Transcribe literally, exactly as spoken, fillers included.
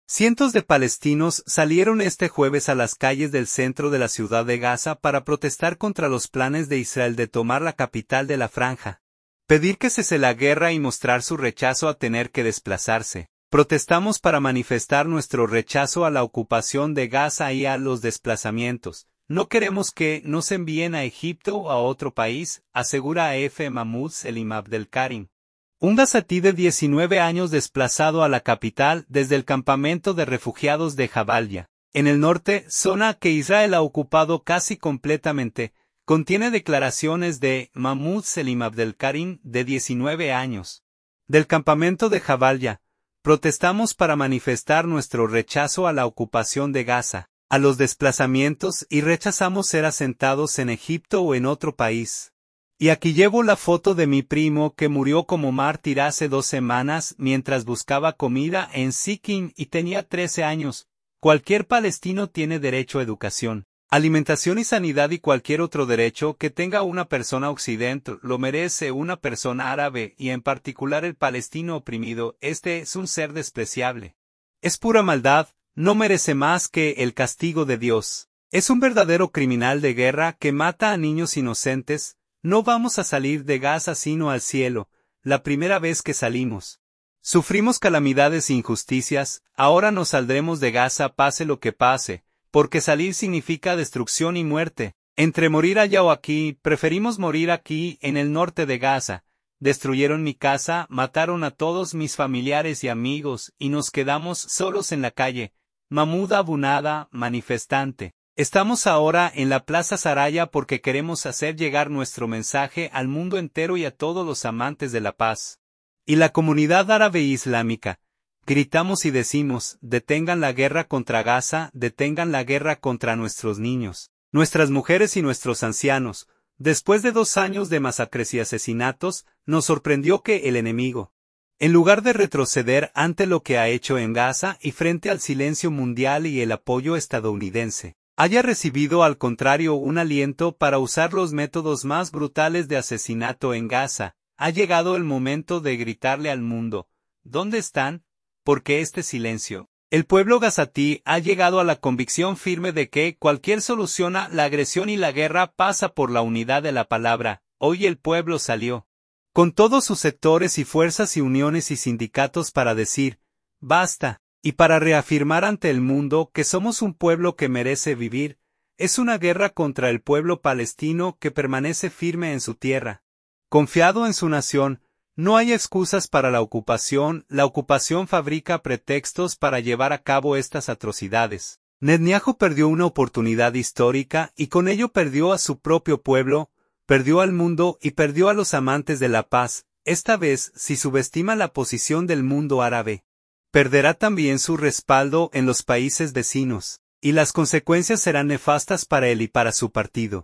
Cientos de palestinos salieron este jueves a las calles del centro de la ciudad de Gaza para protestar contra los planes de Israel de tomar la capital de la franja, pedir que cese la guerra y mostrar su rechazo a tener que desplazarse. Protestamos para manifestar nuestro rechazo a la ocupación de Gaza y a los desplazamientos. No queremos que nos envíen a Egipto o a otro país, asegura F. Mahmoud Selim Abdelkarim, un gazatí de diecinueve años desplazado a la capital desde el campamento de refugiados de Jabalia, en el norte, zona que Israel ha ocupado casi completamente. Contiene declaraciones de Mahmoud Selim Abdelkarim, de diecinueve años. Del campamento de Jabalia, protestamos para manifestar nuestro rechazo a la ocupación de Gaza, a los desplazamientos y rechazamos ser asentados en Egipto o en otro país. Y aquí llevo la foto de mi primo que murió como mártir hace dos semanas mientras buscaba comida en Sikkim y tenía trece años. Cualquier palestino tiene derecho a educación, alimentación y sanidad y cualquier otro derecho que tenga una persona occidental lo merece una persona árabe y en particular el palestino oprimido. Este es un ser despreciable. Es pura maldad, no merece más que el castigo de Dios. Es un verdadero criminal de guerra que mata a niños inocentes. No vamos a salir de Gaza sino al cielo, la primera vez que salimos. Sufrimos calamidades e injusticias, ahora nos saldremos de Gaza pase lo que pase, porque salir significa destrucción y muerte. Entre morir allá o aquí, preferimos morir aquí, en el norte de Gaza. Destruyeron mi casa, mataron a todos mis familiares y amigos, y nos quedamos solos en la calle. Mahmoud Abunada, manifestante. Estamos ahora en la Plaza Saraya porque queremos hacer llegar nuestro mensaje al mundo entero y a todos los amantes de la paz. Y la comunidad árabe e islámica. Gritamos y decimos, detengan la guerra contra Gaza, detengan la guerra contra nuestros niños, nuestras mujeres y nuestros ancianos. Después de dos años de masacres y asesinatos, nos sorprendió que el enemigo, en lugar de retroceder ante lo que ha hecho en Gaza y frente al silencio mundial y el apoyo estadounidense, haya recibido al contrario un aliento para usar los métodos más brutales de asesinato en Gaza. Ha llegado el momento de gritarle al mundo, ¿dónde están? ¿Por qué este silencio? El pueblo gazatí ha llegado a la convicción firme de que cualquier solución a la agresión y la guerra pasa por la unidad de la palabra. Hoy el pueblo salió, con todos sus sectores y fuerzas y uniones y sindicatos para decir, basta. Y para reafirmar ante el mundo que somos un pueblo que merece vivir. Es una guerra contra el pueblo palestino que permanece firme en su tierra, confiado en su nación. No hay excusas para la ocupación, la ocupación fabrica pretextos para llevar a cabo estas atrocidades. Netanyahu perdió una oportunidad histórica y con ello perdió a su propio pueblo, perdió al mundo y perdió a los amantes de la paz. Esta vez, si subestima la posición del mundo árabe, perderá también su respaldo en los países vecinos, y las consecuencias serán nefastas para él y para su partido.